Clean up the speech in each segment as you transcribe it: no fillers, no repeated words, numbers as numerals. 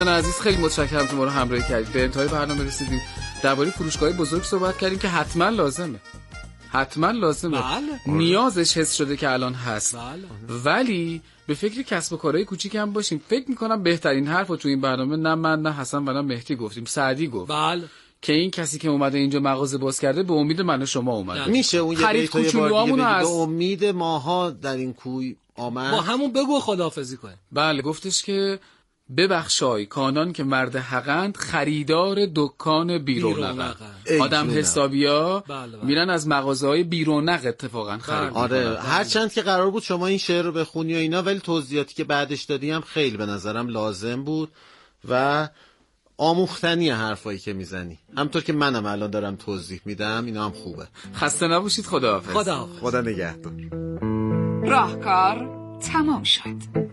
عزیز خیلی متشکرم که ما رو همراهی کردید. به انتهای برنامه رسیدیم. درباره فروشگاه بزرگ صحبت کردیم که حتما لازمه. بله. نیازش حس شده که الان هست. بله. ولی به فکر کسب و کارهای کوچیک هم باشیم. فکر میکنم بهترین حرفو تو این برنامه نه من نه حسن و نه مهدی گفتیم، سعدی گفت. بله. که این کسی که اومده اینجا مغازه باز کرده به امید من و شما اومده. میشه اون یه خرید دیگه کوچولوامونو به امید ماها در این کوی آمد. با همون بگو خداحافظی کنیم. بله گفتش که ببخشای کانان که مرد حقند، خریدار دکان بیرونق. آدم حسابیا میرن از مغازه‌های بیرونق اتفاقا خرید. آره هرچند که قرار بود شما این شعر رو بخونی و اینا، ولی توضیحاتی که بعدش دادی هم خیلی به نظرم لازم بود و آموختنی حرفایی که میزنی. همونطور که منم الان دارم توضیح میدم اینا هم خوبه. خسته نباشید. خداحافظ. خدا نگهدار. راهکار تمام شد.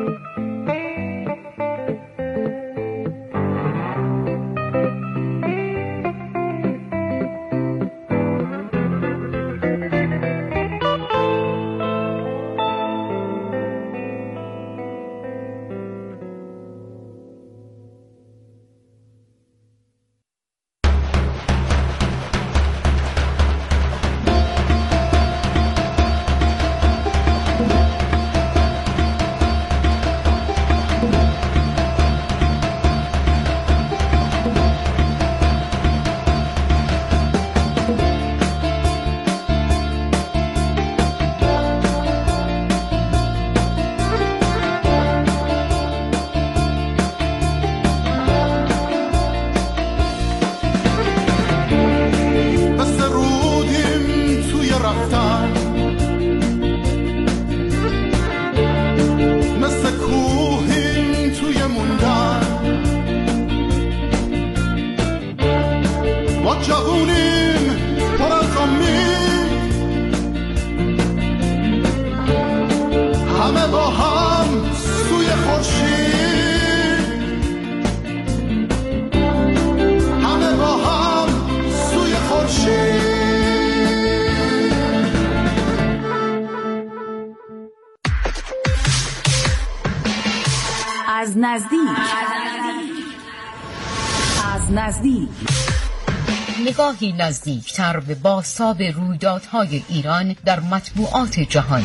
از نزدیک نگاهی نزدیکتر به بازتاب رویدادهای ایران در مطبوعات جهان.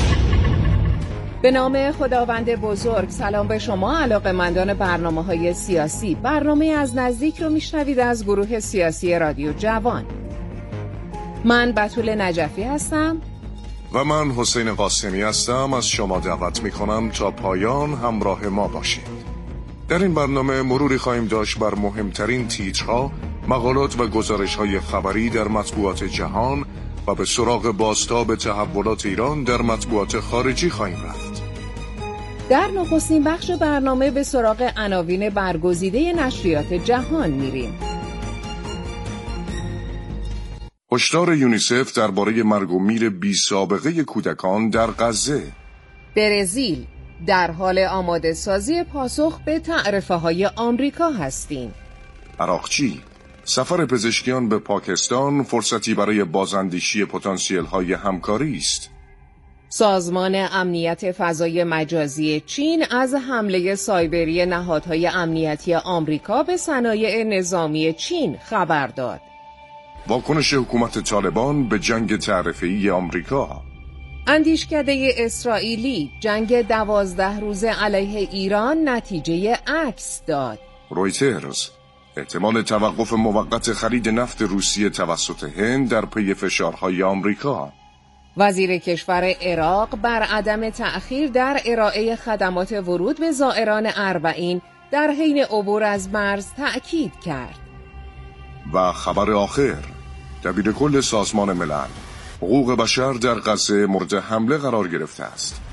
به نام خداوند بزرگ. سلام به شما علاقه‌مندان برنامه‌های سیاسی. برنامه از نزدیک رو میشنوید از گروه سیاسی رادیو جوان. من بتول نجفی هستم و من حسین قاسمی هستم. از شما دعوت میکنم تا پایان همراه ما باشید. در این برنامه مروری خواهیم داشت بر مهمترین تیترها، مقالات و گزارش‌های خبری در مطبوعات جهان و به سراغ بازتاب تحولات ایران در مطبوعات خارجی خواهیم رفت. در نخستین بخش برنامه به سراغ عناوین برگزیده نشریات جهان میریم. هشدار یونیسف درباره مرگ و میر بی سابقه کودکان در غزه. برزیل در حال آماده سازی پاسخ به تعرفه‌های آمریکا هستیم. عراقچی سفر پزشکیان به پاکستان فرصتی برای بازاندیشی پتانسیل‌های همکاری است. سازمان امنیت فضای مجازی چین از حمله سایبری نهادهای امنیتی آمریکا به صنایع نظامی چین خبر داد. واکنش حکومت طالبان به جنگ تعرفه‌ای آمریکا. اندیشکده اسرائیلی جنگ 12 روزه علیه ایران نتیجه عکس داد. رویترز احتمال توقف موقت خرید نفت روسیه توسط هند در پی فشارهای آمریکا. وزیر کشور عراق بر عدم تأخیر در ارائه خدمات ورود به زائران اربعین در حین عبور از مرز تأکید کرد. و خبر آخر، دبیرکل سازمان ملل حقوق بشر در غزه مورد حمله قرار گرفته است.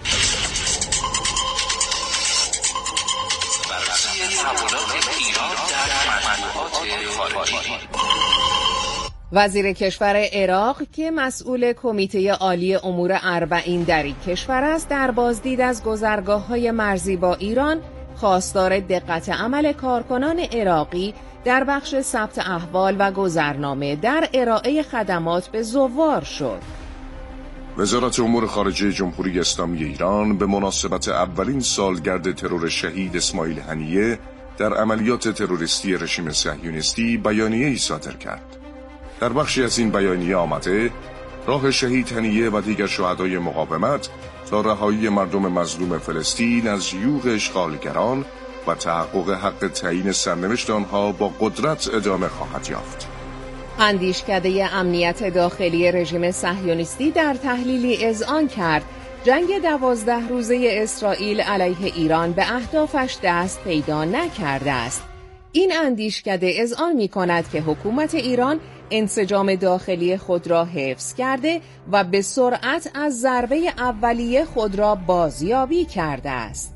وزیر کشور عراق که مسئول کمیته عالی امور اربعین در این کشور است، در بازدید از گذرگاه‌های مرزی با ایران خواستار دقت عمل کارکنان عراقی در بخش ثبت احوال و گذرنامه در ارائه خدمات به زوار شد. وزارت امور خارجه جمهوری اسلامی ایران به مناسبت اولین سالگرد ترور شهید اسماعیل هنیه در عملیات تروریستی رژیم صهیونیستی بیانیه‌ای صادر کرد. در بخشی از این بیانیه آمده راه شهید هنیه و دیگر شهدای مقاومت تا رهایی مردم مظلوم فلسطین از یوغ اشغالگران و تحقق حق تعیین سرنوشت آنها با قدرت ادامه خواهد یافت. اندیشکده امنیت داخلی رژیم صهیونیستی در تحلیلی اذعان کرد جنگ 12 روزه اسرائیل علیه ایران به اهدافش دست پیدا نکرده است. این اندیشکده اذعان می‌کند که حکومت ایران انسجام داخلی خود را حفظ کرده و به سرعت از ضربه اولیه خود را بازیابی کرده است.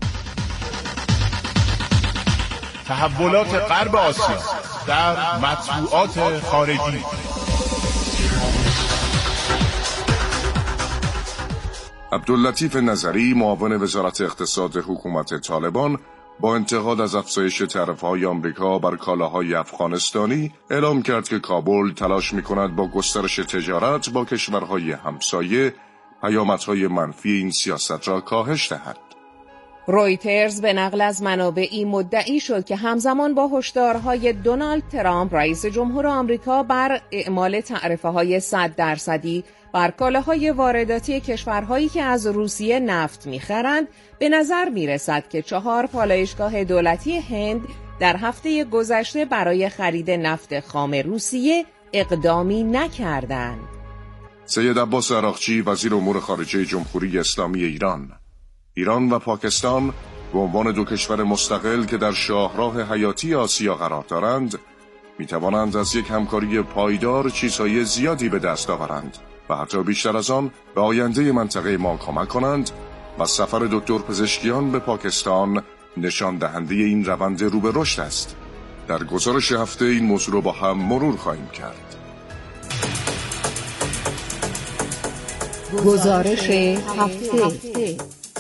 تحولات غرب آسیا در مطبوعات خارجی. عبداللطیف نظری، معاون وزارت اقتصاد حکومت طالبان، با انتقاد از افزایش تعرفه‌های آمریکا بر کالاهای افغانستانی اعلام کرد که کابل تلاش می‌کند با گسترش تجارت با کشورهای همسایه پیامدهای منفی این سیاست را کاهش دهد. رویترز به نقل از منابعی مدعی شد که همزمان با هشدارهای دونالد ترامپ رئیس جمهور آمریکا بر اعمال تعرفه‌های 100% بر کالاهای وارداتی کشورهایی که از روسیه نفت می‌خرند، به نظر می‌رسد که 4 پالایشگاه دولتی هند در هفته گذشته برای خرید نفت خام روسیه اقدامی نکردند. سید عباس عراقچی، وزیر امور خارجه جمهوری اسلامی ایران و پاکستان به عنوان 2 کشور مستقل که در شاهراه حیاتی آسیا قرار دارند، می‌توانند از یک همکاری پایدار چیزهای زیادی به دست آورند و حتی بیشتر از آن به آینده منطقه ما کمک کنند و سفر دکتر پزشکیان به پاکستان نشان دهنده این روند رو به رشد است. در گزارش هفته این موضوع رو با هم مرور خواهیم کرد. گزارش هفته.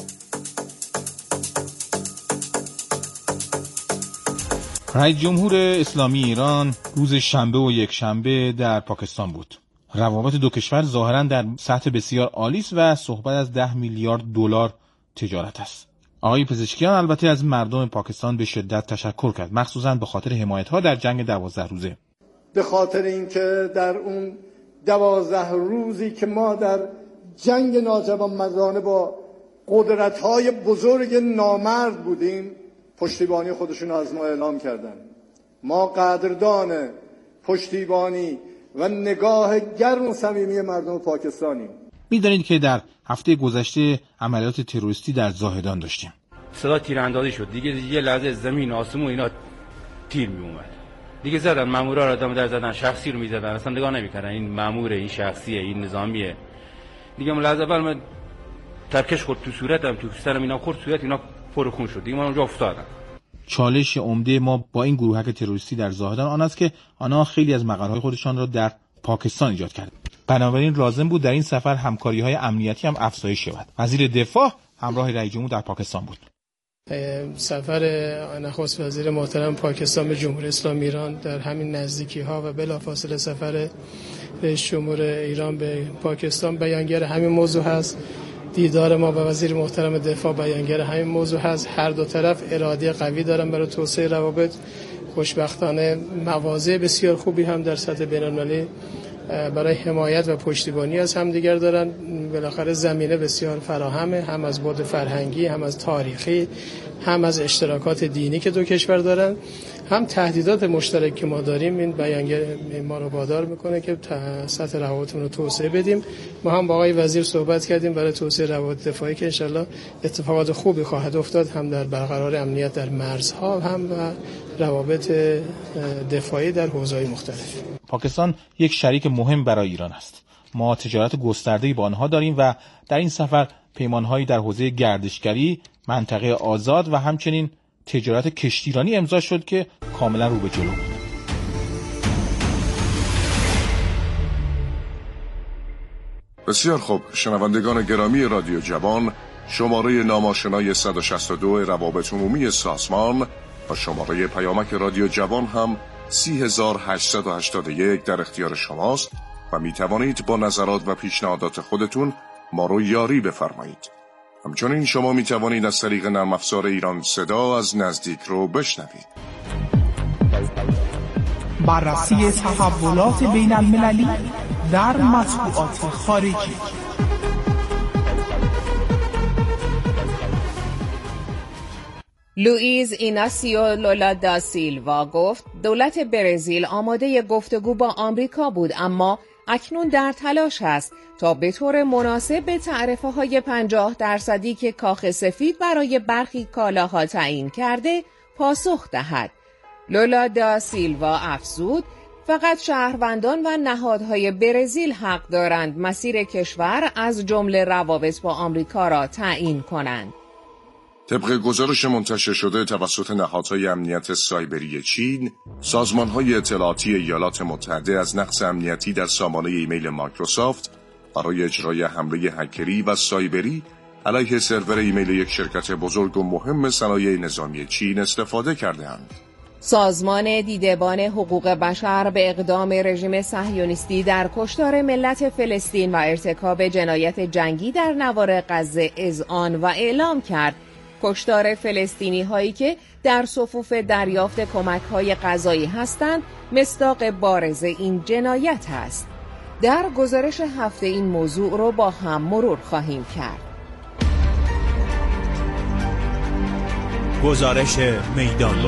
رئیس جمهور اسلامی ایران روز شنبه و یکشنبه در پاکستان بود. روابط 2 کشور ظاهراً در سطح بسیار عالی است و صحبت از 10 میلیارد دلار تجارت است. آقای پزشکیان البته از مردم پاکستان به شدت تشکر کرد، مخصوصاً به خاطر حمایت‌ها در جنگ 12 روزه. به خاطر اینکه در اون 12 روزی که ما در جنگ ناجوانمردانه با قدرت‌های بزرگ نامرد بودیم، پشتیبانی خودشون از ما اعلام کردن. ما قدردان پشتیبانی و نگاه گرم و صمیمی مردم پاکستانیم. می‌دانید که در هفته گذشته عملیات تروریستی در زاهدان داشتیم. صدا تیراندازی شد. دیگه یه لحظه زمین آسمون اینا تیر میومد. دیگه زدن مامورا رو دم در زدن، شخصی رو می‌زدن، اصلا نگاه نمی‌کردن این ماموره، این شخصیه، این نظامیه. دیگه لحظه اول من ترکش خورد تو صورتم، تو سرم اینا خورد، صورت اینا پر خون شد. دیگه من اونجا افتادم. چالش عمده ما با این گروهک تروریستی در زاهدان آن است که آنها خیلی از مقرهای خودشان را در پاکستان ایجاد کردند. بنابراین لازم بود در این سفر همکاری‌های امنیتی هم افزایش یابد. وزیر دفاع همراه رئیس جمهور در پاکستان بود. سفر نخست وزیر محترم پاکستان به جمهوری اسلامی ایران در همین نزدیکی‌ها و بلافاصله سفر رئیس جمهور ایران به پاکستان بیانگر همین موضوع هست. دیدار ما با وزیر محترم دفاع بیانگر همین موضوع هست. هر دو طرف اراده قوی دارن برای توسعه روابط. خوشبختانه مواضع بسیار خوبی هم در سطح بین‌المللی برای حمایت و پشتیبانی از همدیگر دارن. بالاخره زمینه بسیار فراهمه، هم از بعد فرهنگی، هم از تاریخی، هم از اشتراکات دینی که 2 کشور دارن، هم تهدیدات مشترک که ما داریم. این بیانگر ما رو وادار میکنه که سطح روابطمون رو توسعه بدیم. ما هم با آقای وزیر صحبت کردیم برای توسعه روابط دفاعی که انشالله اتفاقات خوبی خواهد افتاد، هم در برقرار امنیت در مرزها، هم و روابط دفاعی در حوزه‌های مختلف. پاکستان یک شریک مهم برای ایران است. ما تجارت گسترده‌ای با آنها داریم و در این سفر پیمان‌هایی در حوزه گردشگری، منطقه آزاد و همچنین تجارت کشتیرانی امضا شد که کاملا رو به جلو بود. بسیار خوب، شنوندگان گرامی رادیو جوان، شماره ناماشنای 162 روابط عمومی سازمان و شماره پیامک رادیو جوان هم 30881 در اختیار شماست و می توانید با نظرات و پیشنهادات خودتون ما رو یاری بفرمایید. همچنین شما می توانید از طریق نرم افزار ایران صدا از نزدیک رو بشنوید. بررسی تحولات بین المللی در مطبوعات خارجی. لوئیز ایناسیو لولا دا سیلوا گفت دولت برزیل آماده گفتگو با آمریکا بود، اما اکنون در تلاش است تا به طور مناسب به تعرفه‌های 50% که کاخ سفید برای برخی کالاها تعیین کرده پاسخ دهد. لولا دا سیلوا افزود فقط شهروندان و نهادهای برزیل حق دارند مسیر کشور از جمله روابط با آمریکا را تعیین کنند. طبق گزارش منتشر شده توسط نهادهای امنیت سایبری چین، سازمان‌های اطلاعاتی ایالات متحده از نقص امنیتی در سامانه ایمیل مایکروسافت برای اجرای حمله هکری و سایبری علیه سرور ایمیل یک شرکت بزرگ و مهم صنایع نظامی چین استفاده کرده‌اند. سازمان دیدبان حقوق بشر به اقدام رژیم صهیونیستی در کشتار ملت فلسطین و ارتکاب جنایت جنگی در نوار غزه اذعان و اعلام کرد کشتار فلسطینی هایی که در صفوف دریافت کمک های غذایی هستند مصداق بارز این جنایت است. در گزارش هفته این موضوع رو با هم مرور خواهیم کرد. گزارش میدانی.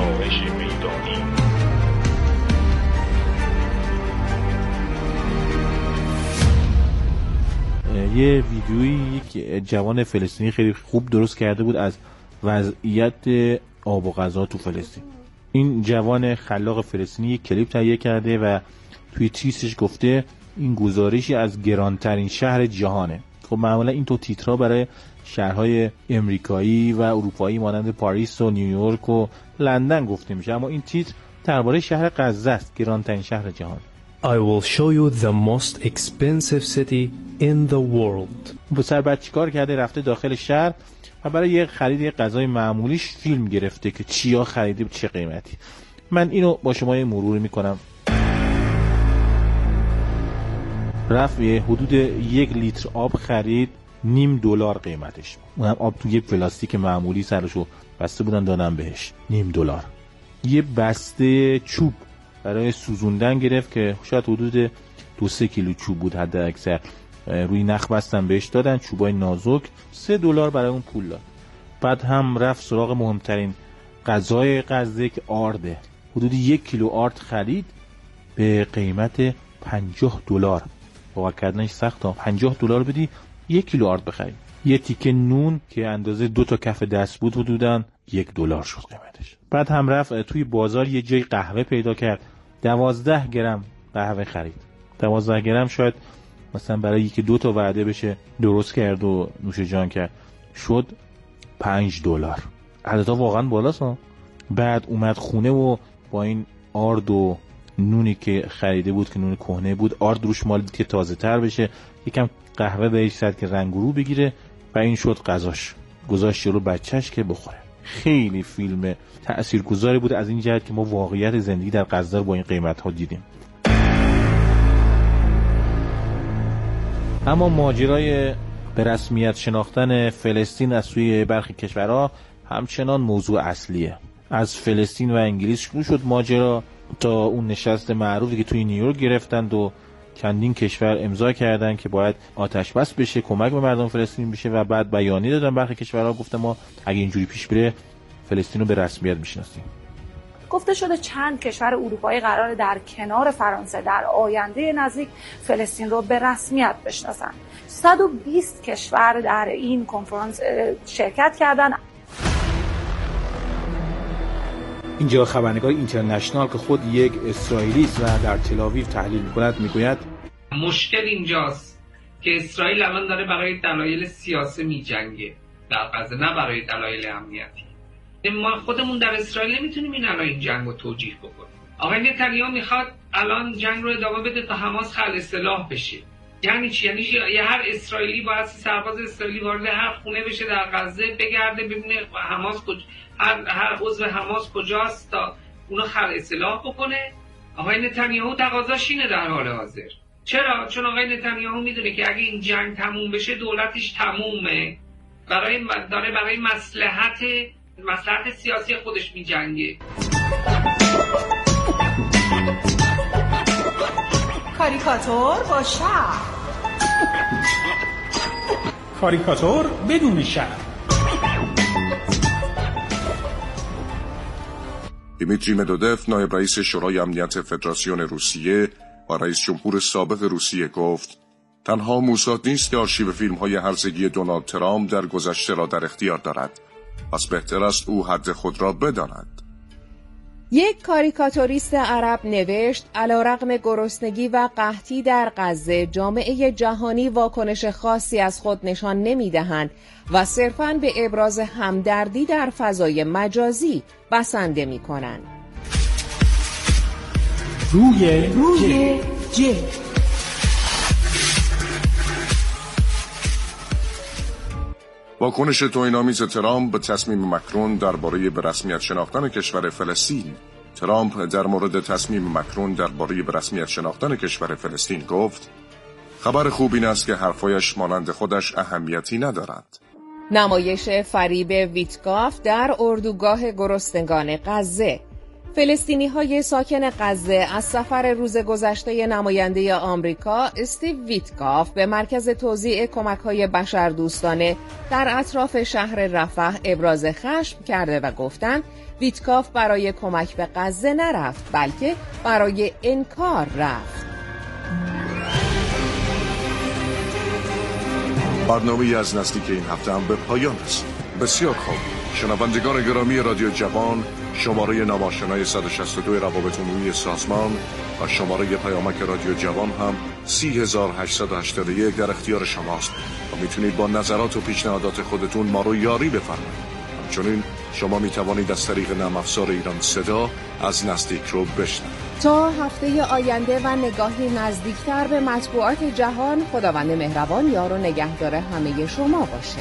یه ویدیویی یک جوان فلسطینی خیلی خوب درست کرده بود از وضعیت آب و غذا تو فلسطین. این جوان خلاق فلسطینی یک کلیپ تهیه کرده و توی تیترش گفته این گزارشی از گرانترین شهر جهانه. خب معمولا این تو تیترها برای شهرهای امریکایی و اروپایی مانند پاریس و نیویورک و لندن گفته میشه، اما این تیتر درباره شهر غزه است، گرانترین شهر جهان. I will show you the most expensive city in the world. پسر بعد چیکار کرده؟ رفته داخل شهر و برای یه خرید یه غذای معمولیش فیلم گرفته که چیا خریده چه قیمتی. من اینو با شما یه مرور میکنم. رفت یه حدود 1 لیتر آب خرید، $0.5 قیمتش. اونم آب تو یه پلاستیک معمولی سرشو بسته بودن دادن بهش $0.5. یه بسته چوب برای سوزوندن گرفت که شاید حدود 2-3 کیلو چوب بود حد اکثر، روی نخ بستن بهش دادن، چوبای نازک. $3 برای اون پول داد. بعد هم رفت سراغ مهمترین غذای غزه که آرده. حدود 1 کیلو آرد خرید به قیمت $50. باور کردنش سخت ها. $50 بدی 1 کیلو آرد بخری. یه تیکه نون که اندازه 2 تا کف دست بود حدوداً $1 شد قیمتش. بعد هم رفت توی بازار یه جای قهوه پیدا کرد، 12 گرم قهوه خرید. 12 گرم شاید مثلا برای یکی 2 تا وعده بشه درست کرد و نوش جان کرد، شد $5. عددا واقعا بالاست ها. بعد اومد خونه و با این آرد و نونی که خریده بود که نون کهنه بود، آرد روش مال که تازه تر بشه، یکم قهوه بهش زد که رنگ رو بگیره و این شد غذاش. گذاشت جلو بچهش که بخوره. خیلی فیلم تأثیرگذاری بود از این جهت که ما واقعیت زندگی در غزه رو با این قیمت ها دیدیم. اما ماجرای به رسمیت شناختن فلسطین از سوی برخی کشورها همچنان موضوع اصلیه. از فلسطین و انگلیس شروع شد ماجرا تا اون نشست معروفی که توی نیویورک گرفتند و چندین کشور امضا کردن که باید آتش بس بشه، کمک به مردم فلسطین بشه و بعد بیانیه دادن برخی کشورها گفتن ما اگه اینجوری پیش بره فلسطین رو به رسمیت میشناسیم. گفته شده چند کشور اروپایی قراره در کنار فرانسه در آینده نزدیک فلسطین رو به رسمیت بشناسن. 120 کشور در این کنفرانس شرکت کردن. اینجا خبرنگار اینترنشنال که خود یک اسرائیلی است و در تل‌آویو تحلیل می‌کند میگوید مشکل اینجاست که اسرائیل الان داره برای دلایل سیاسی می‌جنگه در غزه، نه برای دلایل امنیتی. ما خودمون در اسرائیل نمیتونیم این جنگ رو توجیه بکنیم. آقای نتانیاهو میخواد الان جنگ رو ادامه بده تا حماس خلع سلاح بشه. یعنی چی؟ یعنی هر اسرائیلی باید سرباز اسرائیلی وارد هر خونه بشه در غزه، بگرده ببینه حماس هر عضو حماس کجاست تا اونو خلع سلاح بکنه. آقای نتانیاهو تقاضاش اینه در حال حاضر. چرا؟ چون آقای نتانیاهو میدونه که اگه این جنگ تموم بشه دولتش تمومه، برای مصلحت سیاسی خودش میجنگه. کاریکاتور با شر، کاریکاتور بدون شر. دیمیتری مدودف، نایب رئیس شورای امنیت فدراسیون روسیه و رئیس جمهور سابق روسیه گفت تنها موساد نیست که آرشیو فیلم‌های هرزگی دونالد ترامپ در گذشته را در اختیار دارد، پس بهتر است او حد خود را بداند. یک کاریکاتوریست عرب نوشت علیرغم گرسنگی و قحطی در غزه، جامعه جهانی واکنش خاصی از خود نشان نمی‌دهند و صرفاً به ابراز همدردی در فضای مجازی بسنده می‌کنند. روی ج. واکنش توهین‌آمیز ترامپ به تصمیم مکرون درباره به رسمیت شناختن کشور فلسطین. ترامپ در مورد تصمیم مکرون درباره به رسمیت شناختن کشور فلسطین گفت خبر خوب این است که حرفایش مانند خودش اهمیتی ندارد. نمایش فریب ویتکاف در اردوگاه گرسنگان غزه. فلسطینی‌های ساکن غزه از سفر روز گذشته نماینده آمریکا استیو ویتکاف به مرکز توزیع کمک‌های بشردوستانه در اطراف شهر رفح ابراز خشم کرده و گفتند ویتکاف برای کمک به غزه نرفت بلکه برای انکار رفت. برنامه از نزدیک این هفته هم به پایان رسید. بسیار خوب. شنوندگان گرامی رادیو جوان، شماره نماشنای 162 روابط عمومی سازمان و شماره پیامک رادیو جوان هم 30881 در اختیار شماست و میتونید با نظرات و پیشنهادات خودتون ما رو یاری بفرمایید. همچنین شما میتوانید از طریق نرم افزار ایران صدا از نزدیک رو بشنوید. تا هفته آینده و نگاهی نزدیکتر به مطبوعات جهان، خداوند مهربان یار و نگهدار همه شما باشه.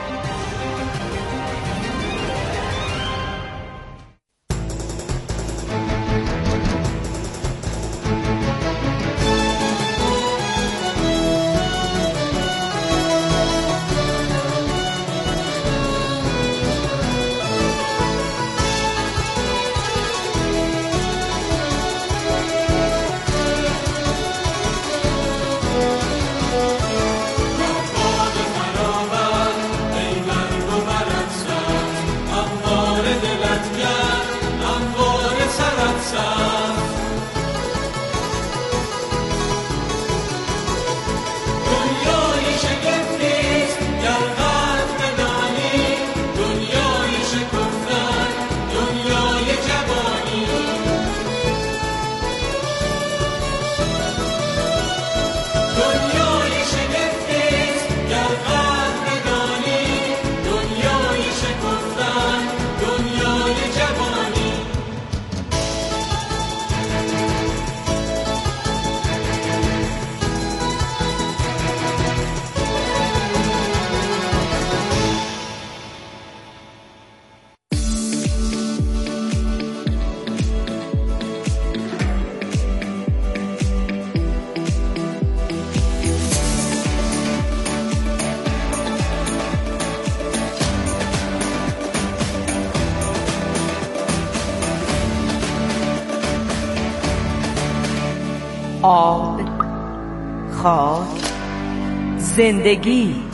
آب، خاک، زندگی.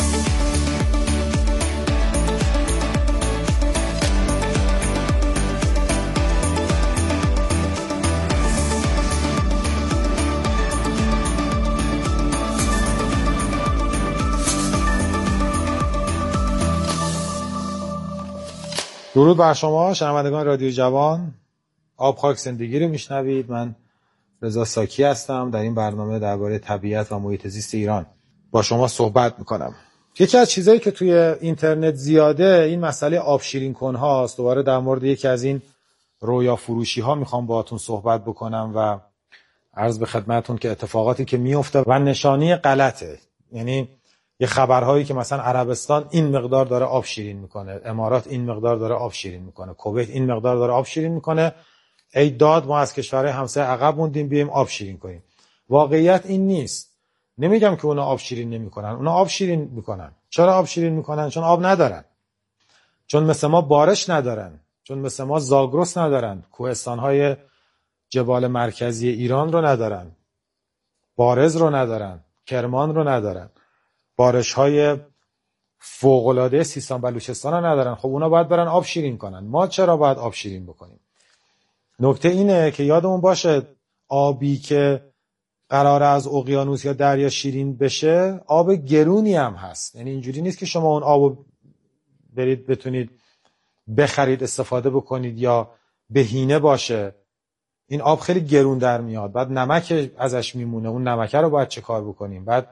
درود بر شما شنوندگان رادیو جوان. آب خاک زندگی رو میشنوید. من رضا ساکی هستم. در این برنامه درباره طبیعت و محیط زیست ایران با شما صحبت میکنم. یکی از چیزایی که توی اینترنت زیاده این مسئله آب شیرین کن هاست. دوباره در مورد یکی از این رویا فروشی ها میخوام باهاتون صحبت بکنم و عرض به خدمتتون که اتفاقاتی که میفته و نشانی غلطه. یعنی یه خبرهایی که مثلا عربستان این مقدار داره آب شیرین میکنه، امارات این مقدار داره آب شیرین میکنه، کویت این مقدار داره آب شیرین میکنه. ای داد ما از کشورهای همسایه عقب موندیم بیایم آب شیرین کنیم. واقعیت این نیست. نمیگم که اونا آب شیرین نمیکنن، اونا آب شیرین میکنن. چرا آب شیرین میکنن؟ چون آب ندارن، چون مثل ما بارش ندارن، چون مثل ما زاگرس ندارن، کوهستانهای جبال مرکزی ایران رو ندارن، بارز رو ندارن، کرمان رو ندارن، بارش‌های فوق‌العاده سیستان بلوچستان رو ندارن. خب اونا باید برن آب شیرین کنن. ما چرا باید آب شیرین بکنیم؟ نکته اینه که یادمون باشه آبی که قراره از اقیانوس یا دریا شیرین بشه آب گرونی هم هست. یعنی اینجوری نیست که شما اون آبو برید بتونید بخرید استفاده بکنید یا بهینه باشه. این آب خیلی گرون در میاد، بعد نمک ازش میمونه، اون نمکه رو باید چه کار بکنیم، بعد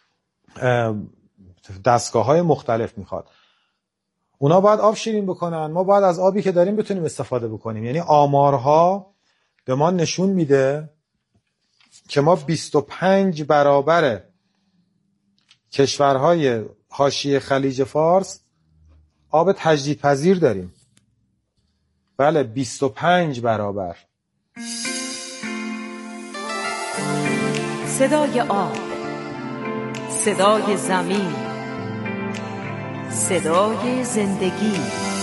دستگاه‌های مختلف میخواد. اونا باید آب شیرین بکنن، ما باید از آبی که داریم بتونیم استفاده بکنیم. یعنی آمارها به ما نشون میده که ما 25 برابر کشورهای حاشیه خلیج فارس آب تجدیدپذیر داریم. بله 25 برابر. صدای آب، صدای زمین، صدای زندگی.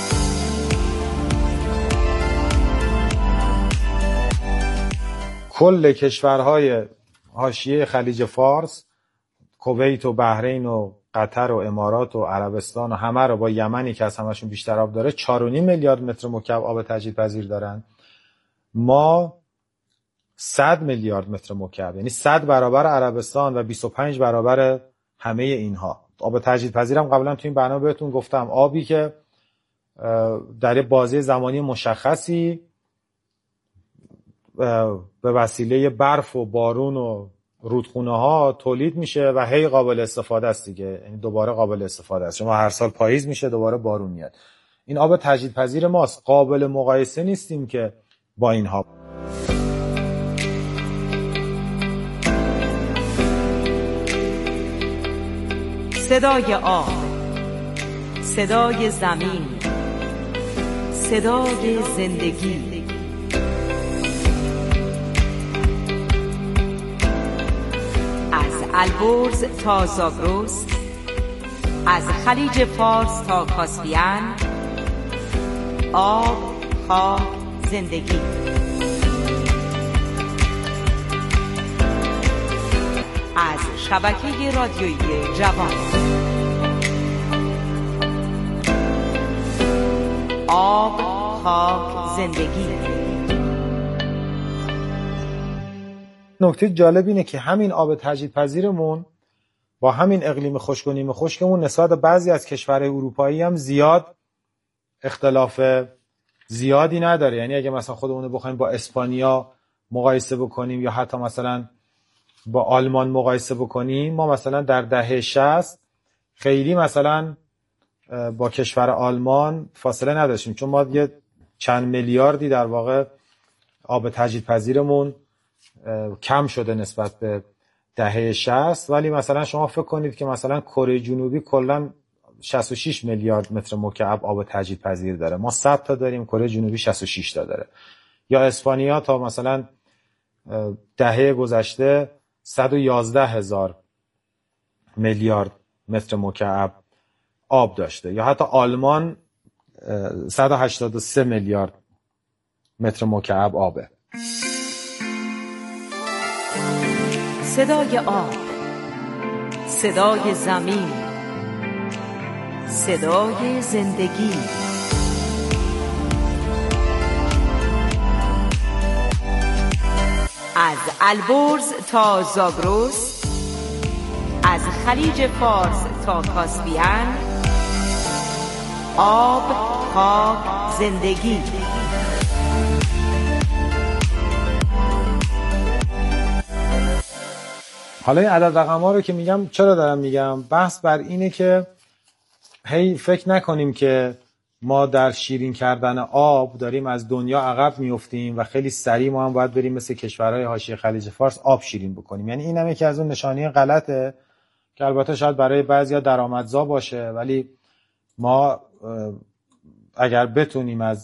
کل کشورهای حاشیه خلیج فارس، کویت و بحرین و قطر و امارات و عربستان و همه رو با یمنی که از همشون بیشتر آب داره 4.5 میلیارد متر مکعب آب تجدیدپذیر دارن. ما 100 میلیارد متر مکعب، یعنی 100 برابر عربستان و 25 برابر همه اینها. آب تجدیدپذیرم قبلا تو این برنامه بهتون گفتم، آبی که در یه بازه زمانی مشخصی به وسیله برف و بارون و رودخونه ها تولید میشه و هی قابل استفاده است دیگه. یعنی دوباره قابل استفاده است. شما هر سال پاییز میشه دوباره بارون میاد. این آب تجدیدپذیر ماست، قابل مقایسه نیستیم که با اینها. صدای آب، صدای زمین، صدای زندگی. از البرز تا زاگرس، از خلیج فارس تا کاسپیان، آب، خاک، زندگی. از شبکه رادیویی جوان. آب، خاک، زندگی. نکته جالب اینه که همین آب تجدیدپذیرمون با همین اقلیم خشک و نیمه خشکمون نسبت به بعضی از کشورهای اروپایی هم زیاد اختلاف زیادی نداره. یعنی اگه مثلا خودمون رو بخوایم با اسپانیا مقایسه بکنیم یا حتی مثلا با آلمان مقایسه بکنیم، ما مثلا در دهه 60 خیلی مثلا با کشور آلمان فاصله نداشتیم، چون ما یه چند میلیاردی در واقع آب تجدیدپذیرمون کم شده نسبت به دهه 60، ولی مثلا شما فکر کنید که مثلا کره جنوبی کلا 66 میلیارد متر مکعب آب تجدیدپذیر داره، ما 100 تا داریم، کره جنوبی 66 تا داره. یا اسپانیا تا مثلا دهه گذشته 111,000 میلیارد متر مکعب آب داشته، یا حتی آلمان 183 میلیارد متر مکعب آبه. صدای آب، صدای زمین، صدای زندگی. از البرز تا زاگرس، از خلیج فارس تا کاسپیان، آب، خاک، زندگی. حالا این عدد رقم ها رو که میگم چرا دارم میگم؟ بحث بر اینه که هی فکر نکنیم که ما در شیرین کردن آب داریم از دنیا عقب میافتیم و خیلی سریع ما هم باید بریم مثل کشورهای حاشیه خلیج فارس آب شیرین بکنیم. یعنی این هم یکی از اون نشانه غلطه که البته شاید برای بعضیا درآمدزا باشه، ولی ما اگر بتونیم از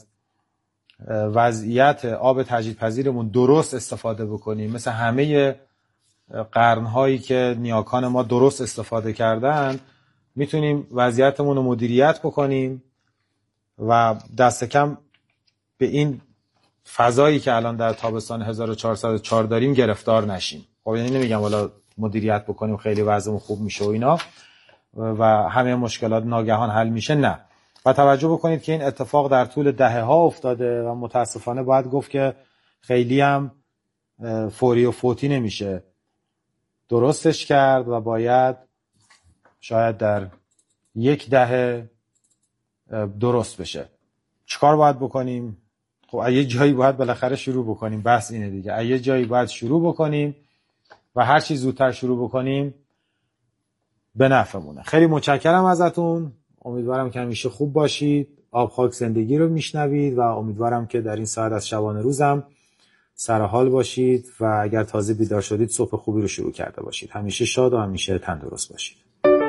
وضعیت آب تجدیدپذیرمون درست استفاده بکنیم، مثل همه قرن‌هایی که نیاکان ما درست استفاده کردن میتونیم وضعیتمون رو مدیریت بکنیم و دست کم به این فضایی که الان در تابستان 1404 داریم گرفتار نشیم. خب یعنی نمیگم والا مدیریت بکنیم خیلی وضعمون خوب میشه و اینا و همه مشکلات ناگهان حل میشه، نه. و توجه بکنید که این اتفاق در طول دهه‌ها افتاده و متاسفانه باید گفت که خیلی هم فوری و فوتی نمیشه درستش کرد و باید شاید در 10 دهه درست بشه. چیکار باید بکنیم؟ خب از یه جایی باید بالاخره شروع بکنیم، بحث اینه دیگه. از یه جایی باید شروع بکنیم و هر چی زودتر شروع بکنیم به نفعمونه. خیلی متشکرم ازتون. امیدوارم که همیشه خوب باشید. آب خاک زندگی رو میشنوید و امیدوارم که در این ساعت از شبانه روزم سر حال باشید و اگر تازه بیدار شدید صبح خوبی رو شروع کرده باشید. همیشه شاد و همیشه تندرست باشید.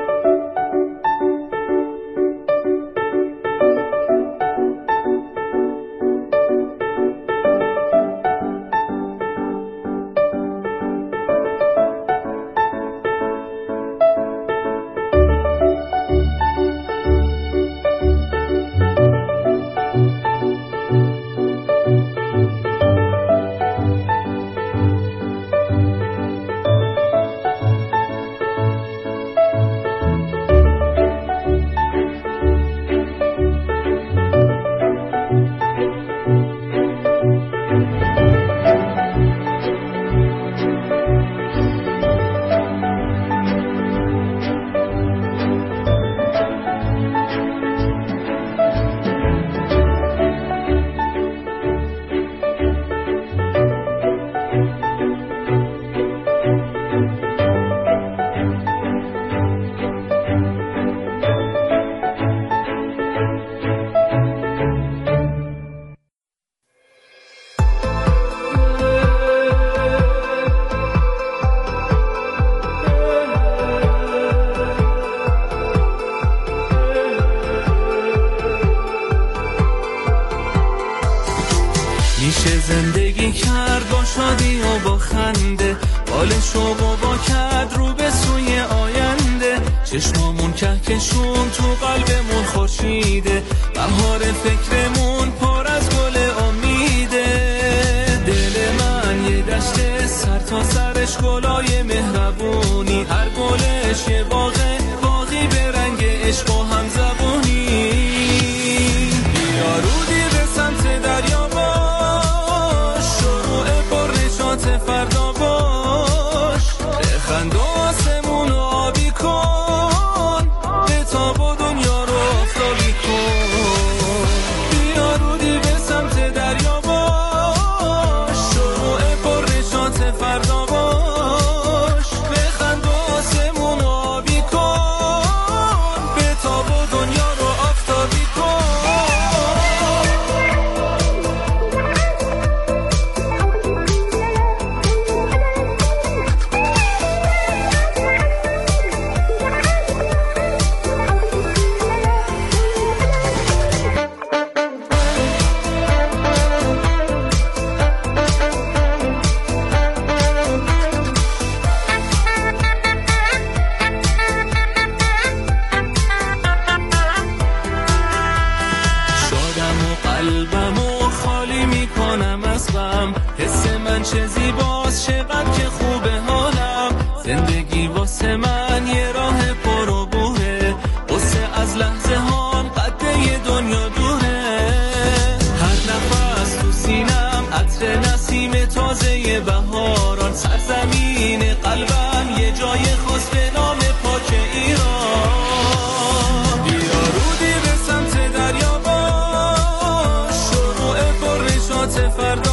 زندگی کرد با شادی و با خنده، بالش رو بابا کرد رو به سوی آینده، چشمامون کهکشون تو قلبمون خورشیده، بهار فکرمون پر از گل امیده، دل من یه دشت سر تا سرش گلای مهربونی، هر گلش یه باغی به رنگ عشق و همزبونی، بیا رودی به سمت دریا باش، شروع پرنشاط فردا باش، بخند و آسمون رو آبی کن، بتاب و دنیا رو آفتابی کن، بیا رودی به سمت دریا باش، شروع پرنشاط فردا باش، بخند و آسمون رو آبی کن، بتاب و دنیا رو آفتابی کن. قلبمو خالی میکنم از غم، حس من چه زیباست چقدر که خوبه حالم، زندگی واسه من یه راه پر و بوه، قصه از لحظه هام قده دنیا دوره، هر نفس تو سینم عطر نسیم تازه بهاران، سرزمین قلبم یه جای خاص به نام پاک ایران، بیا رودی به سمت دریا باش، شروع پرنشاط فردا